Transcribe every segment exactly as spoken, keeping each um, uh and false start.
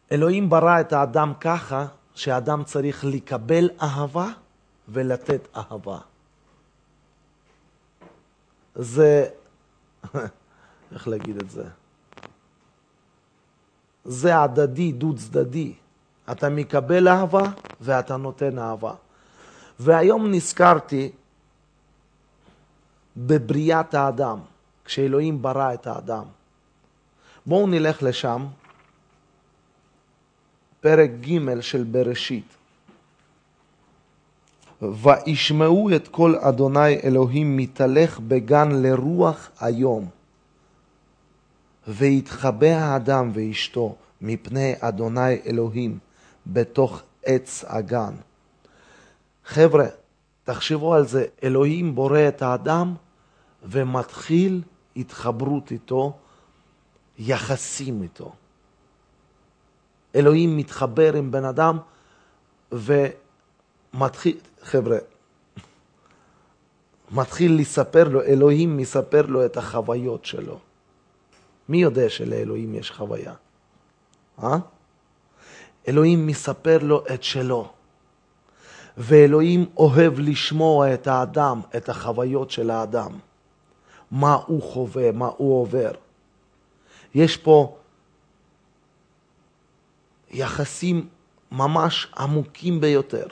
אלוהים ברא את האדם ככה שהאדם צריך לקבל אהבה ולתת אהבה. זה, איך להגיד את זה? זה הדדי, דו צדדי. אתה מקבל אהבה ואתה נותן אהבה. והיום נזכרתי בבריאת האדם, כשאלוהים ברא את האדם. בואו נלך לשם, פרק ג' של בראשית. וישמעו את כל אדוני אלוהים מתהלך בגן לרוח היום. ויתחבא האדם ואשתו מפני אדוני אלוהים בתוך עץ הגן. חבר'ה, תחשבו על זה, אלוהים בורא את האדם ומתחיל התחברות איתו, יחסים איתו. אלוהים מתחבר עם בן אדם ומתחיל, חבר'ה, מתחיל לספר לו, אלוהים מספר לו את החוויות שלו. מי יודע שלאלוהים יש חוויה? אה? אלוהים מספר לו את שלו. ואלוהים אוהב לשמוע את האדם, את החוויות של האדם. מה הוא חווה, מה הוא עובר. יש פה יחסים ממש עמוקים ביותר.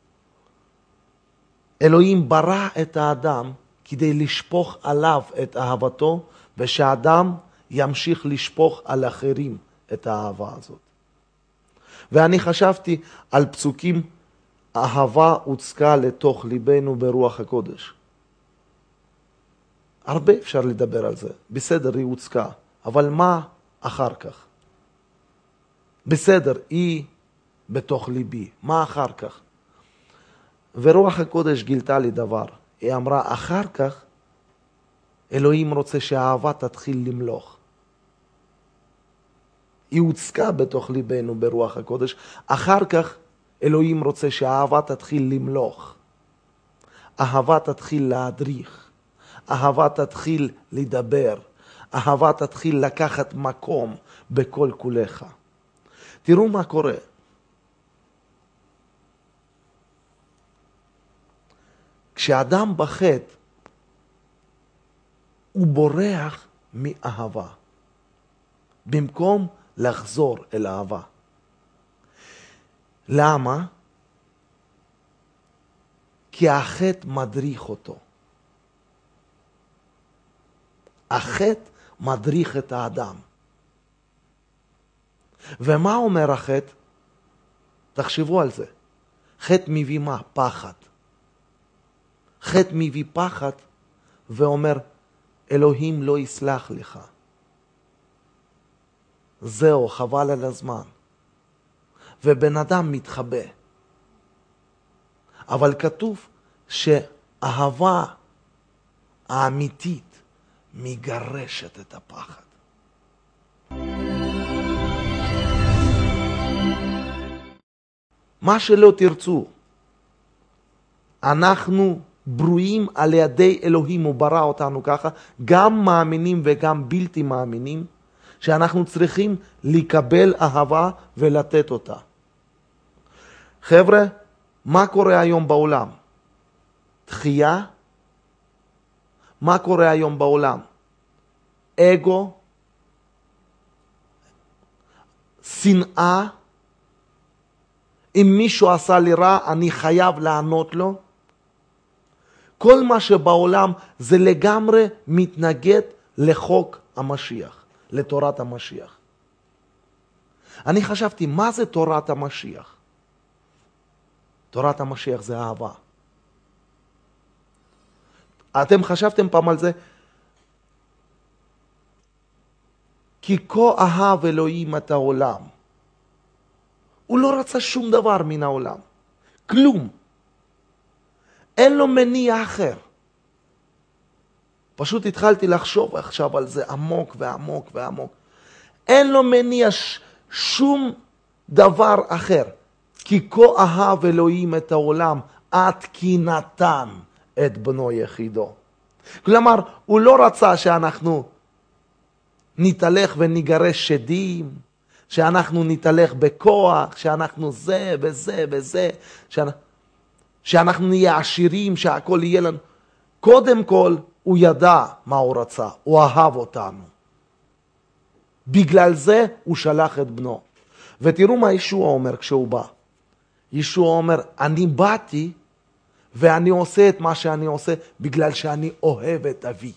אלוהים ברא את האדם כדי לשפוך עליו את אהבתו, ושהאדם ימשיך לשפוך על אחרים את האהבה הזאת. ואני חשבתי על פסוקים, אהבה הוצקה לתוך ליבנו ברוח הקודש. הרבה אפשר לדבר על זה. בסדר, היא הוצקה. אבל מה אחר כך? בסדר, היא בתוך ליבי. מה אחר כך? ורוח הקודש גילתה לי דבר. היא אמרה, אחר כך, אלוהים רוצה שהאהבה תתחיל למלוך. היא הוצקה בתוך ליבנו ברוח הקודש. אחר כך, אלוהים רוצה שהאהבה תתחיל למלוך. אהבה תתחיל להדריך. אהבה תתחיל לדבר. אהבה תתחיל לקחת מקום בכל כולך. תראו מה קורה. כשאדם בחטא, הוא בורח מאהבה. במקום לחזור אל אהבה. למה? כי החטא מדריך אותו. החטא מדריך את האדם. ומה אומר החטא? תחשבו על זה. חטא מביא מה? פחד. חטא מביא פחד ואומר, אלוהים לא יסלח לך. זהו, חבל על הזמן. ובן אדם מתחבא. אבל כתוב שאהבה האמיתית מגרשת את הפחד. מה שלא תרצו, אנחנו ברואים על ידי אלוהים, הוא ברא אותנו ככה, גם מאמינים וגם בלתי מאמינים, שאנחנו צריכים לקבל אהבה ולתת אותה. חבר'ה, מה קורה היום בעולם? דחייה? מה קורה היום בעולם? אגו? שנאה? אם מישהו עשה לי רע, אני חייב לענות לו. כל מה שבעולם זה לגמרי מתנגד לחוק המשיח, לתורת המשיח. אני חשבתי, מה זה תורת המשיח? תורת המשיח זה אהבה. אתם חשבתם פעם על זה? כי כה אהב אלוהים את העולם. הוא לא רצה שום דבר מן העולם. כלום. אין לו מניע אחר. פשוט התחלתי לחשוב עכשיו על זה עמוק ועמוק ועמוק. אין לו מניע ש- שום דבר אחר. כי כה אהב אלוהים את העולם עד כי נתן את בנו יחידו. כלומר, הוא לא רצה שאנחנו נתהלך ונגרש שדים שאנחנו נתהלך בכוח, שאנחנו זה וזה וזה, שאנחנו, שאנחנו נהיה עשירים, שהכל יהיה לנו. קודם כל, הוא ידע מה הוא רצה, הוא אהב אותנו. בגלל זה הוא שלח את בנו. ותראו מה ישוע אומר כשהוא בא. ישוע אומר, אני באתי ואני עושה את מה שאני עושה בגלל שאני אוהב את אבי.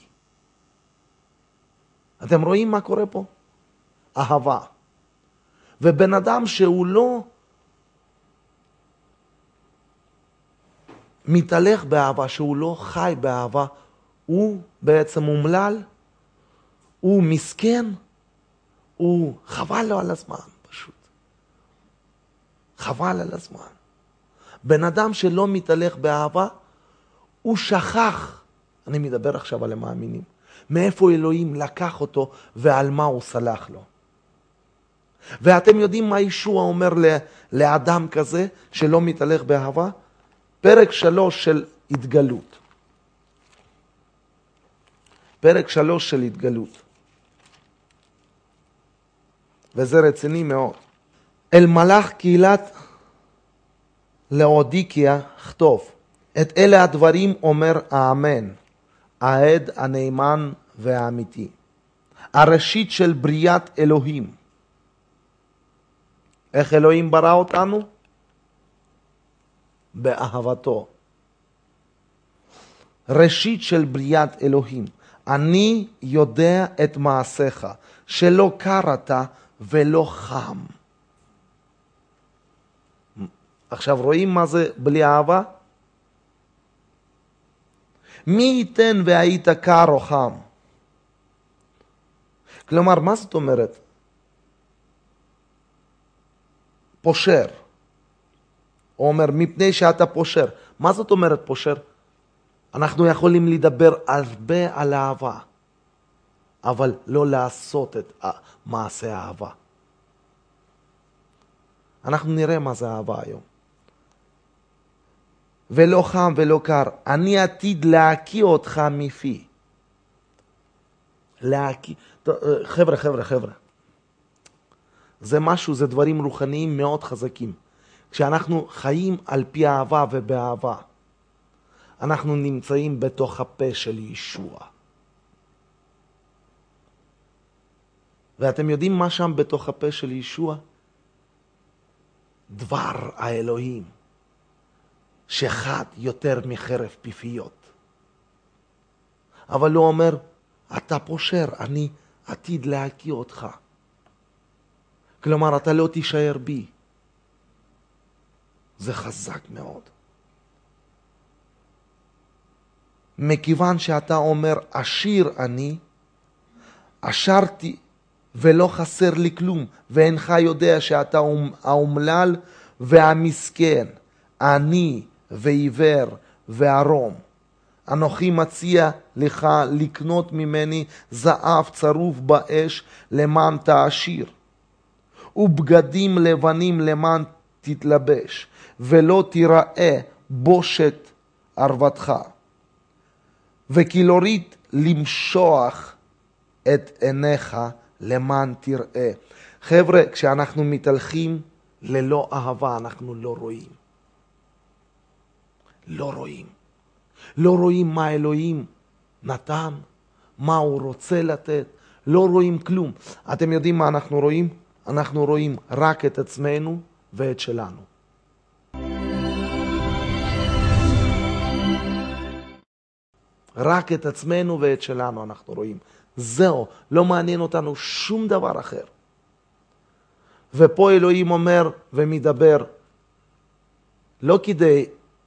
אתם רואים מה קורה פה? אהבה. ובן אדם שהוא לא מתהלך באהבה, שהוא לא חי באהבה, הוא בעצם מומלל, הוא מסכן, הוא חבל לו על הזמן פשוט. חבל על הזמן. בן אדם שלא מתהלך באהבה, הוא שכח, אני מדבר עכשיו על המאמינים, מאיפה אלוהים לקח אותו ועל מה הוא סלח לו. ואתם יודעים מה ישוע אומר לאדם כזה שלא מתהלך באהבה? פרק שלוש של התגלות. פרק שלוש של התגלות. וזה רציני מאוד. אל מלאך קהילת לאודיקיה כתוב, את אלה הדברים אומר האמן, העד הנאמן והאמיתי. הראשית של בריאת אלוהים. איך אלוהים ברא אותנו? באהבתו. ראשית של בריאת אלוהים. אני יודע את מעשיך, שלא קרת ולא חם. עכשיו רואים מה זה בלי אהבה? מי ייתן והיית קר או חם? כלומר, מה זאת אומרת? פושר. הוא אומר, מפני שאתה פושר. מה זאת אומרת פושר? אנחנו יכולים לדבר הרבה על אהבה, אבל לא לעשות את מעשה האהבה. אנחנו נראה מה זה אהבה היום. ולא חם ולא קר, אני עתיד להקיא אותך מפי. להקיא. חבר'ה, חבר'ה, חבר'ה. זה משהו, זה דברים רוחניים מאוד חזקים. כשאנחנו חיים על פי אהבה ובאהבה, אנחנו נמצאים בתוך הפה של ישוע. ואתם יודעים מה שם בתוך הפה של ישוע? דבר האלוהים, שחד יותר מחרב פיפיות. אבל הוא אומר, אתה פושר, אני עתיד להקיא אותך. כלומר, אתה לא תישאר בי. זה חזק מאוד. מכיוון שאתה אומר, עשיר אני, עשרתי ולא חסר לי כלום, ואינך יודע שאתה האומלל והמסכן, אני ועיוור וערום. אנוכי מציע לך לקנות ממני זהב צרוף באש למען תעשיר, ובגדים לבנים למען תתלבש, ולא תיראה בושת ערוותך. וכילורית למשוח את עיניך למען תראה. חבר'ה, כשאנחנו מתהלכים ללא אהבה, אנחנו לא רואים. לא רואים. לא רואים מה אלוהים נתן, מה הוא רוצה לתת. לא רואים כלום. אתם יודעים מה אנחנו רואים? אנחנו רואים רק את עצמנו ואת שלנו. רק את עצמנו ואת שלנו אנחנו רואים. זהו, לא מעניין אותנו שום דבר אחר. ופה אלוהים אומר ומדבר, לא כדי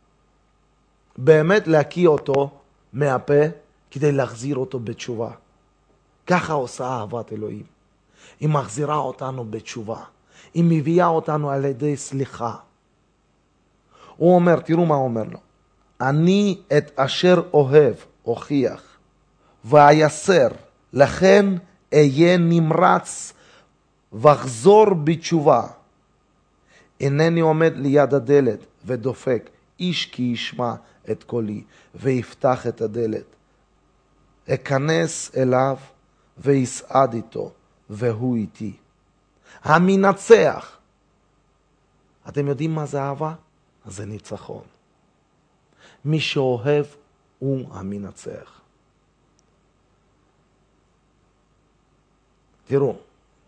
באמת להקיא אותו מהפה, כדי להחזיר אותו בתשובה. ככה עושה אהבת אלוהים. היא מחזירה אותנו בתשובה. היא מביאה אותנו על ידי סליחה. הוא אומר, תראו מה הוא אומר לו. אני את אשר אוהב הוכיח, ואייסר, לכן אהיה נמרץ ואחזור בתשובה. אינני עומד ליד הדלת ודופק, איש כי ישמע את קולי ויפתח את הדלת. אכנס אליו ויסעד איתו והוא איתי. המנצח. אתם יודעים מה זה אהבה? זה ניצחון. מי שאוהב הוא המנצח. תראו,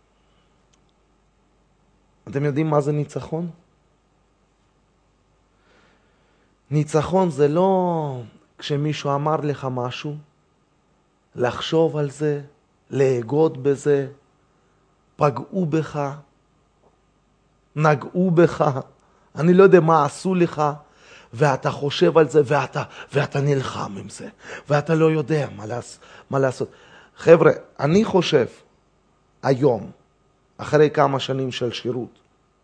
אתם יודעים מה זה ניצחון? ניצחון זה לא כשמישהו אמר לך משהו, לחשוב על זה, להגות בזה, פגעו בך, נגעו בך, אני לא יודע מה עשו לך, ואתה חושב על זה, ואתה, ואתה נלחם עם זה, ואתה לא יודע מה, לעש, מה לעשות. חבר'ה, אני חושב היום, אחרי כמה שנים של שירות,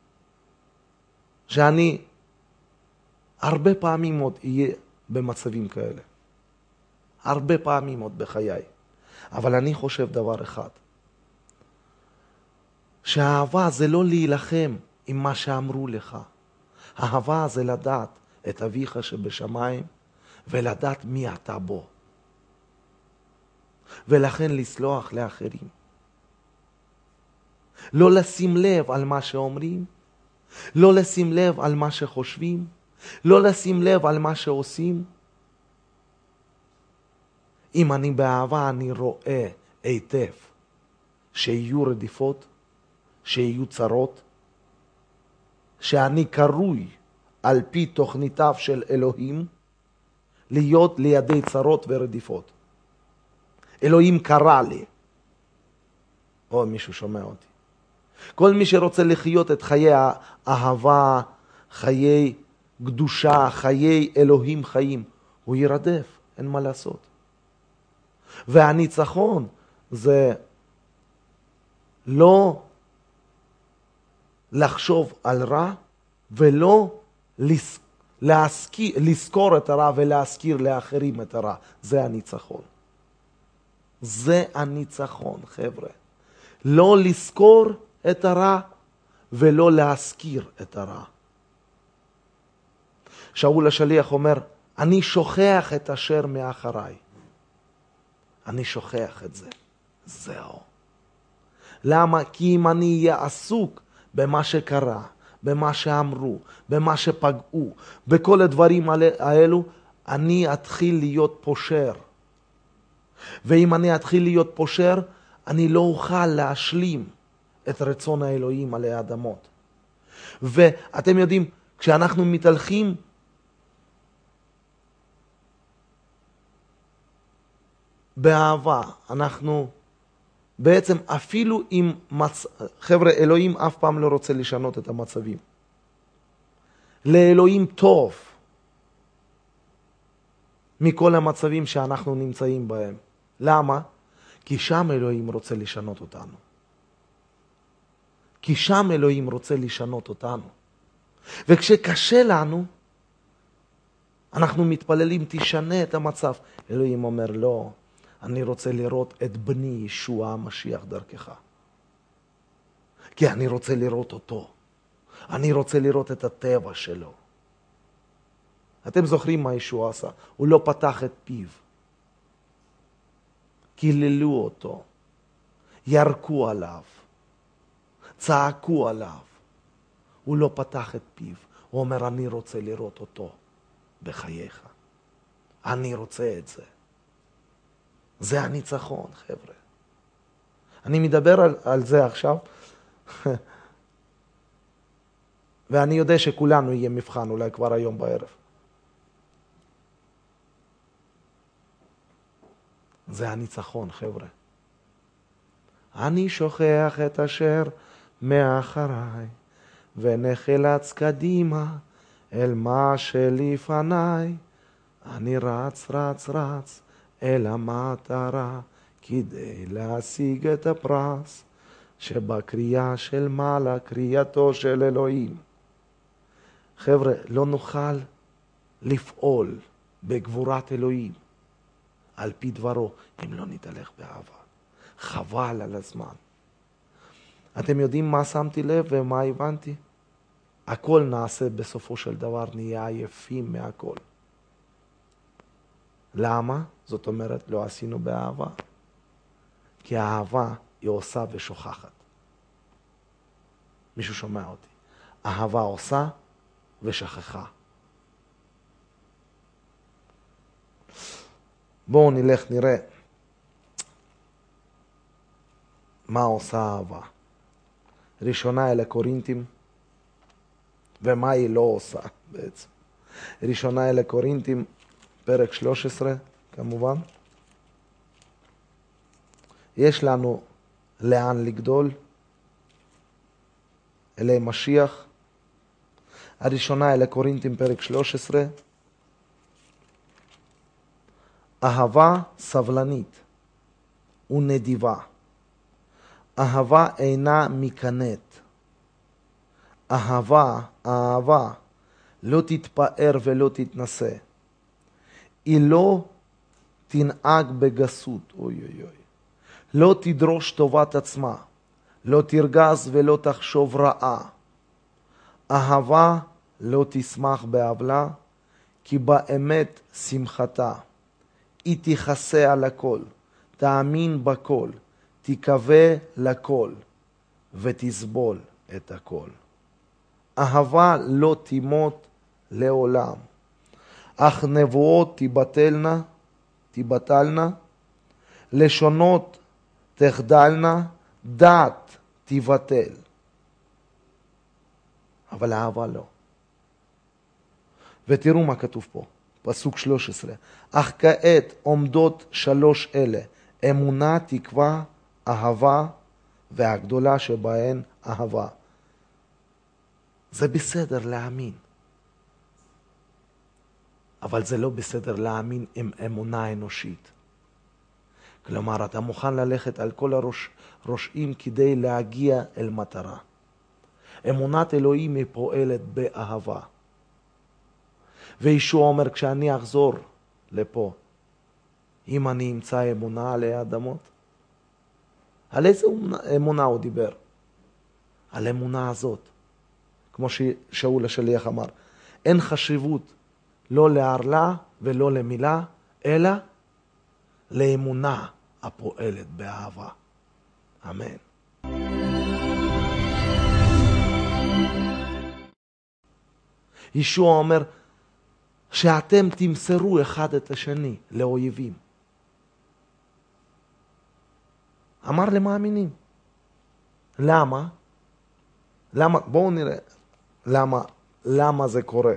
שאני הרבה פעמים עוד אהיה במצבים כאלה. הרבה פעמים עוד בחיי. אבל אני חושב דבר אחד. שהאהבה זה לא להילחם עם מה שאמרו לך. האהבה זה לדעת את אביך שבשמיים ולדעת מי אתה בו. ולכן לסלוח לאחרים. לא לשים לב על מה שאומרים. לא לשים לב על מה שחושבים. לא לשים לב על מה שעושים. אם אני באהבה אני רואה היטב שיהיו רדיפות, שיהיו צרות, שאני קרוי על פי תוכניתיו של אלוהים להיות לידי צרות ורדיפות. אלוהים קרא לי. או מישהו שומע אותי. כל מי שרוצה לחיות את חיי האהבה, חיי קדושה, חיי אלוהים חיים, הוא ירדף, אין מה לעשות. והניצחון זה לא לחשוב על רע ולא להזכיר, לזכור את הרע ולהזכיר לאחרים את הרע. זה הניצחון. זה הניצחון, חבר'ה. לא לזכור את הרע ולא להזכיר את הרע. שאול השליח אומר, אני שוכח את אשר מאחריי. אני שוכח את זה. זהו. למה? כי אם אני אהיה עסוק במה שקרה, במה שאמרו, במה שפגעו, בכל הדברים האלו, אני אתחיל להיות פושר. ואם אני אתחיל להיות פושר, אני לא אוכל להשלים את רצון האלוהים עלי האדמות. ואתם יודעים, כשאנחנו מתהלכים, באהבה, אנחנו בעצם אפילו אם מצ... חבר'ה, אלוהים אף פעם לא רוצה לשנות את המצבים. לאלוהים טוב מכל המצבים שאנחנו נמצאים בהם. למה? כי שם אלוהים רוצה לשנות אותנו. כי שם אלוהים רוצה לשנות אותנו. וכשקשה לנו, אנחנו מתפללים, תשנה את המצב. אלוהים אומר, לא, אני רוצה לראות את בני ישוע המשיח דרכך. כי אני רוצה לראות אותו. אני רוצה לראות את הטבע שלו. אתם זוכרים מה ישוע עשה? הוא לא פתח את פיו. קיללו אותו. ירקו עליו. צעקו עליו. הוא לא פתח את פיו. הוא אומר, אני רוצה לראות אותו בחייך. אני רוצה את זה. זה הניצחון, חבר'ה. אני מדבר על, על זה עכשיו, ואני יודע שכולנו יהיה מבחן, אולי כבר היום בערב. זה הניצחון, חבר'ה. אני שוכח את אשר מאחריי, ונחלץ קדימה אל מה שלפניי. אני רץ, רץ, רץ אל המטרה, כדי להשיג את הפרס, שבקריאה של מעלה, קריאתו של אלוהים. חבר'ה, לא נוכל לפעול בגבורת אלוהים על פי דברו, אם לא נתהלך באהבה. חבל על הזמן. אתם יודעים מה שמתי לב ומה הבנתי? הכל נעשה בסופו של דבר, נהיה עייפים מהכל. למה? זאת אומרת, לא עשינו באהבה. כי האהבה היא עושה ושוכחת. מישהו שומע אותי. אהבה עושה ושכחה. בואו נלך נראה מה עושה אהבה. ראשונה אל הקורינתים, ומה היא לא עושה בעצם. ראשונה אל הקורינתים, פרק שלוש עשרה, כמובן. יש לנו לאן לגדול, אלי משיח. הראשונה אל הקורינתים, פרק שלוש עשרה. אהבה סבלנית ונדיבה. אהבה אינה מקנאת. אהבה, אהבה, לא תתפאר ולא תתנשא. היא לא תנהג בגסות, אוי אוי אוי. לא תדרוש טובת עצמה. לא תרגז ולא תחשוב רעה. אהבה לא תשמח בעוולה, כי באמת שמחתה. היא תכסה על הכל, תאמין בכל, תקווה לכל, ותסבול את הכל. אהבה לא תימות לעולם, אך נבואות תבטלנה, תבטלנה, לשונות תחדלנה, דעת תבטל. אבל אהבה לא. ותראו מה כתוב פה, פסוק שלוש עשרה. אך כעת עומדות שלוש אלה, אמונה, תקווה, אהבה, והגדולה שבהן אהבה. זה בסדר להאמין. אבל זה לא בסדר להאמין עם אמונה אנושית. כלומר, אתה מוכן ללכת על כל הראש, ראשים כדי להגיע אל מטרה. אמונת אלוהים היא פועלת באהבה. וישוע אומר, כשאני אחזור לפה, אם אני אמצא אמונה עלי האדמות, על איזה אמונה הוא דיבר? על אמונה הזאת. כמו ששאול השליח אמר, אין חשיבות לא להרלה ולא למילה, אלא לאמונה הפועלת באהבה. אמן. ישוע אומר שאתם תמסרו אחד את השני לאויבים. אמר למאמינים. למה? למה? בואו נראה למה, למה זה קורה.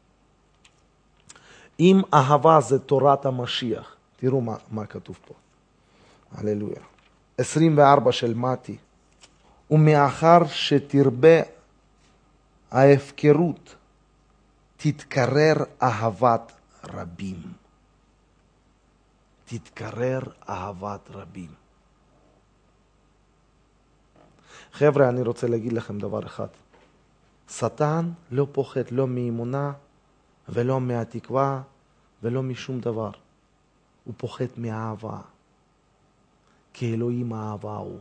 אם אהבה זה תורת המשיח, תראו מה, מה כתוב פה. הללויה. עשרים וארבע של מתי. ומאחר שתרבה ההפקרות, תתקרר אהבת רבים. תתקרר אהבת רבים. חבר'ה, אני רוצה להגיד לכם דבר אחד. שטן לא פוחד לא מאמונה ולא מהתקווה ולא משום דבר. הוא פוחד מאהבה. כי אלוהים האהבה הוא.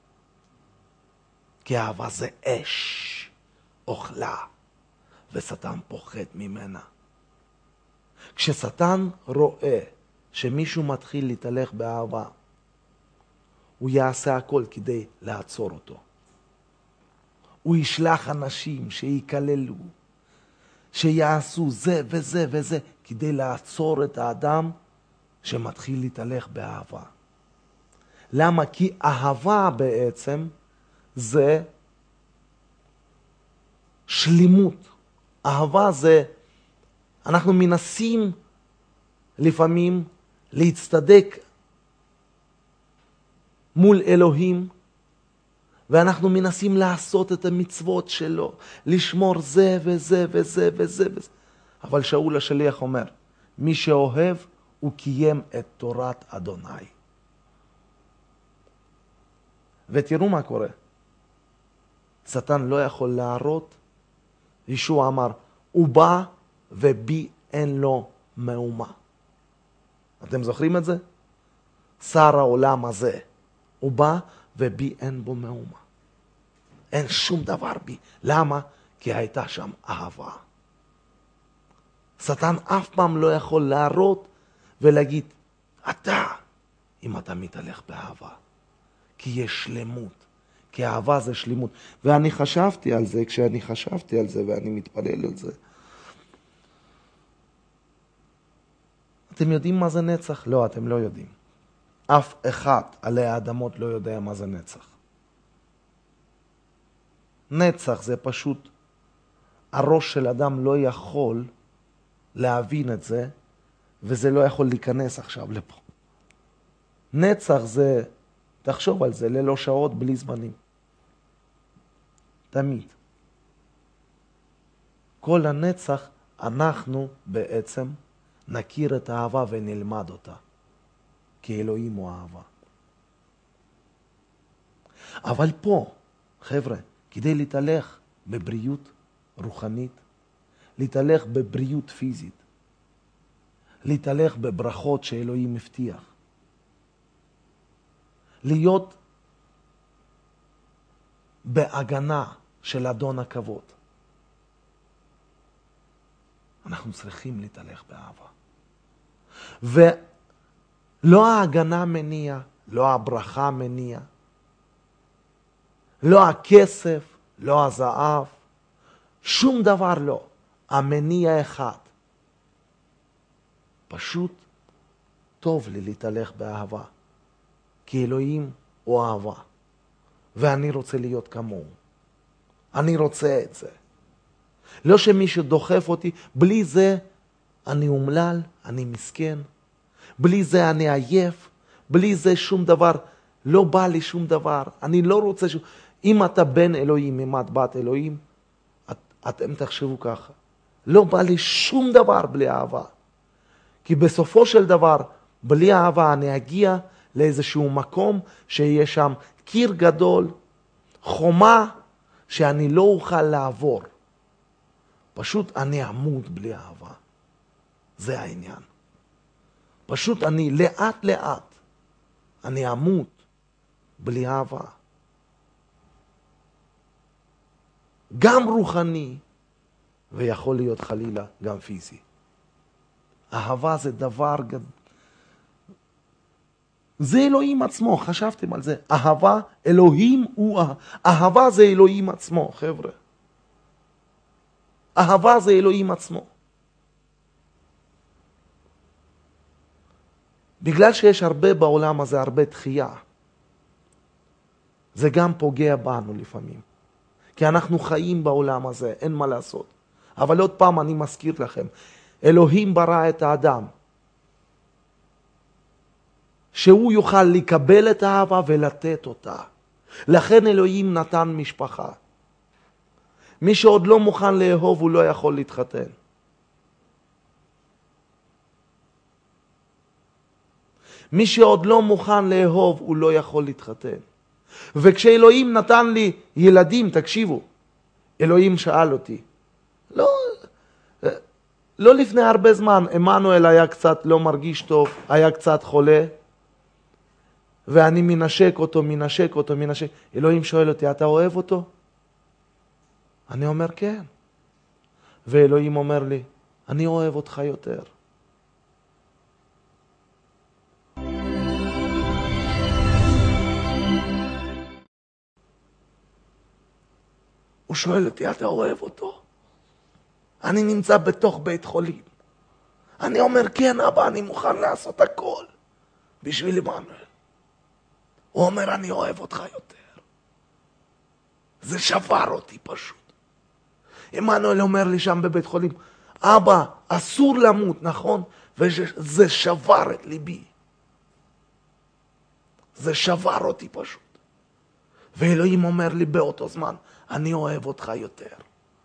כי אהבה זה אש, אוכלה, ושטן פוחד ממנה. כששטן רואה שמישהו מתחיל להתהלך באהבה, הוא יעשה הכל כדי לעצור אותו. הוא ישלח אנשים שיקללו, שיעשו זה וזה וזה, כדי לעצור את האדם שמתחיל להתהלך באהבה. למה? כי אהבה בעצם זה שלימות. אהבה זה, אנחנו מנסים לפעמים להצטדק מול אלוהים, ואנחנו מנסים לעשות את המצוות שלו, לשמור זה וזה וזה וזה וזה. אבל שאול השליח אומר, מי שאוהב הוא קיים את תורת אדוני. ותראו מה קורה. שטן לא יכול להראות. ישוע אמר, הוא בא ובי אין לו מאומה. אתם זוכרים את זה? שר העולם הזה. הוא בא ובי אין בו מאומה. אין שום דבר בי. למה? כי הייתה שם אהבה. שטן אף פעם לא יכול להראות ולהגיד, אתה, אם אתה מתהלך באהבה. כי יש שלמות, כי אהבה זה שלימות. ואני חשבתי על זה, כשאני חשבתי על זה ואני מתפלל על זה. אתם יודעים מה זה נצח? לא, אתם לא יודעים. אף אחד עלי האדמות לא יודע מה זה נצח. נצח זה פשוט, הראש של אדם לא יכול להבין את זה, וזה לא יכול להיכנס עכשיו לפה. נצח זה, תחשוב על זה, ללא שעות, בלי זמנים. תמיד. כל הנצח, אנחנו בעצם נכיר את האהבה ונלמד אותה. כי אלוהים הוא אהבה. אבל פה, חבר'ה, כדי להתהלך בבריאות רוחנית, להתהלך בבריאות פיזית, להתהלך בברכות שאלוהים מבטיח, להיות בהגנה של אדון הכבוד, אנחנו צריכים להתהלך באהבה. ולא ההגנה מניע, לא הברכה מניע, לא הכסף, לא הזהב, שום דבר לא. המניע אחד. פשוט טוב לי להתהלך באהבה. כי אלוהים הוא אהבה. ואני רוצה להיות כמוהו. אני רוצה את זה. לא שמישהו דוחף אותי, בלי זה אני אומלל, אני מסכן. בלי זה אני עייף. בלי זה שום דבר, לא בא לי שום דבר. אני לא רוצה שום... אם אתה בן אלוהים, אם את בת אלוהים, את, אתם תחשבו ככה. לא בא לי שום דבר בלי אהבה. כי בסופו של דבר, בלי אהבה אני אגיע לאיזשהו מקום שיהיה שם קיר גדול, חומה שאני לא אוכל לעבור. פשוט אני אמות בלי אהבה. זה העניין. פשוט אני לאט לאט, אני אמות בלי אהבה. גם רוחני, ויכול להיות חלילה גם פיזי. אהבה זה דבר גדול. זה אלוהים עצמו, חשבתם על זה. אהבה, אלוהים הוא אהבה. אהבה זה אלוהים עצמו, חבר'ה. אהבה זה אלוהים עצמו. בגלל שיש הרבה בעולם הזה, הרבה דחייה, זה גם פוגע בנו לפעמים. כי אנחנו חיים בעולם הזה, אין מה לעשות. אבל עוד פעם אני מזכיר לכם, אלוהים ברא את האדם, שהוא יוכל לקבל את האהבה ולתת אותה. לכן אלוהים נתן משפחה. מי שעוד לא מוכן לאהוב, הוא לא יכול להתחתן. מי שעוד לא מוכן לאהוב, הוא לא יכול להתחתן. וכשאלוהים נתן לי ילדים, תקשיבו, אלוהים שאל אותי, לא, לא לפני הרבה זמן, אמנואל היה קצת לא מרגיש טוב, היה קצת חולה, ואני מנשק אותו, מנשק אותו, מנשק. אלוהים שואל אותי, אתה אוהב אותו? אני אומר כן. ואלוהים אומר לי, אני אוהב אותך יותר. הוא שואל אותי, אתה אוהב אותו? אני נמצא בתוך בית חולים. אני אומר, כן אבא, אני מוכן לעשות הכל בשביל עמנואל. הוא אומר, אני אוהב אותך יותר. זה שבר אותי פשוט. עמנואל אומר לי שם בבית חולים, אבא, אסור למות, נכון? וזה שבר את ליבי. זה שבר אותי פשוט. ואלוהים אומר לי באותו זמן, אני אוהב אותך יותר.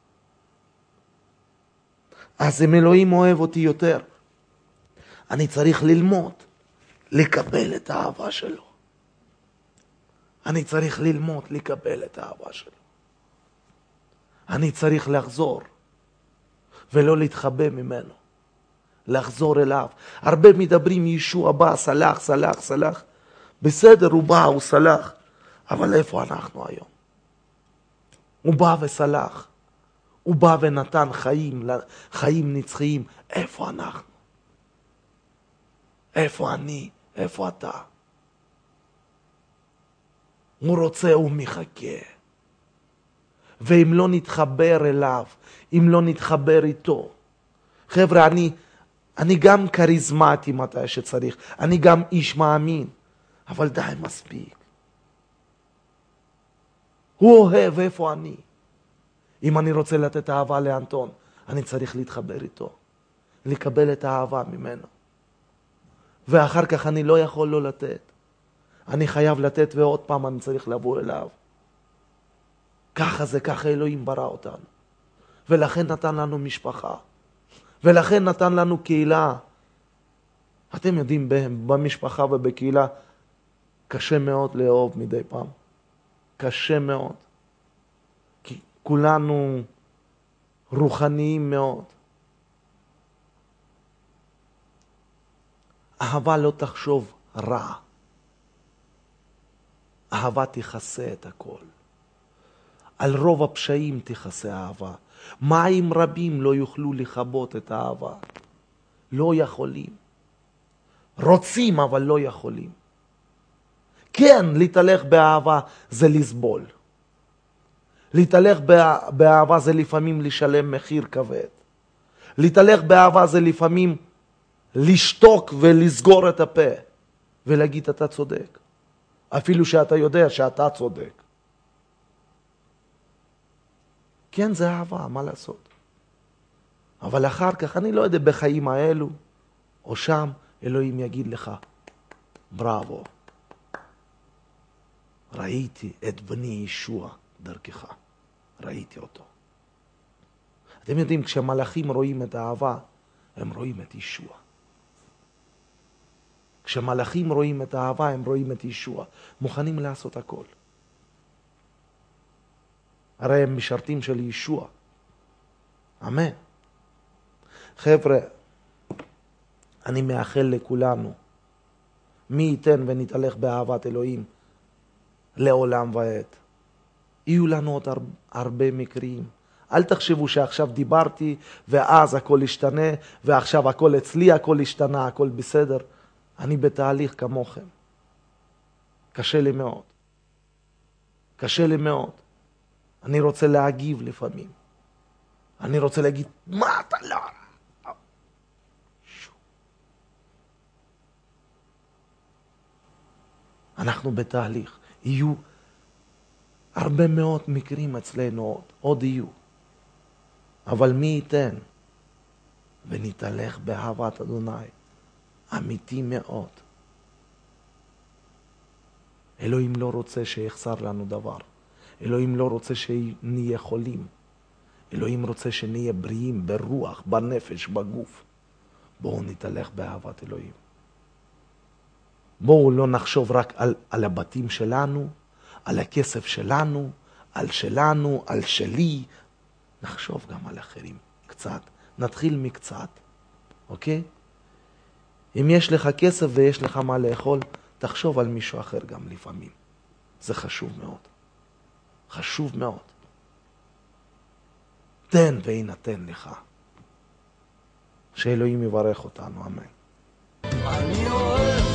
אז אם אלוהים אוהב אותי יותר, אני צריך ללמוד, לקבל את האהבה שלו. אני צריך ללמוד, לקבל את האהבה שלו. אני צריך לחזור, ולא להתחבא ממנו. לחזור אליו. הרבה מדברים, ישוע בא, סלח, סלח, סלח. בסדר, הוא בא, הוא סלח. אבל איפה אנחנו היום? הוא בא וסלח. הוא בא ונתן חיים, חיים נצחיים. איפה אנחנו? איפה אני? איפה אתה? הוא רוצה, הוא מחכה. ואם לא נתחבר אליו, אם לא נתחבר איתו, חבר'ה, אני, אני גם קריזמטי מתי שצריך, אני גם איש מאמין, אבל די מספיק. הוא אוהב, איפה אני? אם אני רוצה לתת אהבה לאנטון, אני צריך להתחבר איתו, לקבל את האהבה ממנו. ואחר כך אני לא יכול לא לתת. אני חייב לתת ועוד פעם אני צריך לבוא אליו. ככה זה, ככה אלוהים ברא אותנו. ולכן נתן לנו משפחה. ולכן נתן לנו קהילה. אתם יודעים, במשפחה ובקהילה קשה מאוד לאהוב מדי פעם. קשה מאוד. כי כולנו רוחניים מאוד. אהבה לא תחשוב רע. אהבה תכסה את הכל. על רוב הפשעים תכסה אהבה. מים רבים לא יוכלו לכבות את האהבה. לא יכולים. רוצים אבל לא יכולים. כן, להתהלך באהבה זה לסבול. להתהלך באהבה זה לפעמים לשלם מחיר כבד. להתהלך באהבה זה לפעמים לשתוק ולסגור את הפה ולהגיד אתה צודק. אפילו שאתה יודע שאתה צודק. כן, זה אהבה, מה לעשות? אבל אחר כך, אני לא יודע, בחיים האלו, או שם, אלוהים יגיד לך, בראבו, ראיתי את בני ישוע דרכך, ראיתי אותו. אתם יודעים, כשמלאכים רואים את האהבה, הם רואים את ישוע. כשמלאכים רואים את האהבה, הם רואים את ישוע. מוכנים לעשות הכל. הרי הם משרתים של ישוע. אמן. חבר'ה, אני מאחל לכולנו, מי ייתן ונתהלך באהבת אלוהים לעולם ועד. יהיו לנו עוד הרבה מקרים. אל תחשבו שעכשיו דיברתי ואז הכל ישתנה, ועכשיו הכל אצלי, הכל ישתנה, הכל בסדר. אני בתהליך כמוכם. קשה לי מאוד. קשה לי מאוד. אני רוצה להגיב לפעמים. אני רוצה להגיד, מה אתה לא... אנחנו בתהליך. יהיו הרבה מאוד מקרים אצלנו עוד. עוד יהיו. אבל מי ייתן ונתהלך באהבת אדוני. אמיתי מאוד. אלוהים לא רוצה שיחסר לנו דבר. אלוהים לא רוצה שנהיה חולים. אלוהים רוצה שנהיה בריאים ברוח, בנפש, בגוף. בואו נתהלך באהבת אלוהים. בואו לא נחשוב רק על, על הבתים שלנו, על הכסף שלנו, על שלנו, על שלי. נחשוב גם על אחרים קצת. נתחיל מקצת. אוקיי? אם יש לך כסף ויש לך מה לאכול, תחשוב על מישהו אחר גם לפעמים. זה חשוב מאוד. חשוב מאוד. תן ויינתן לך. שאלוהים יברך אותנו, אמן. אני אוהב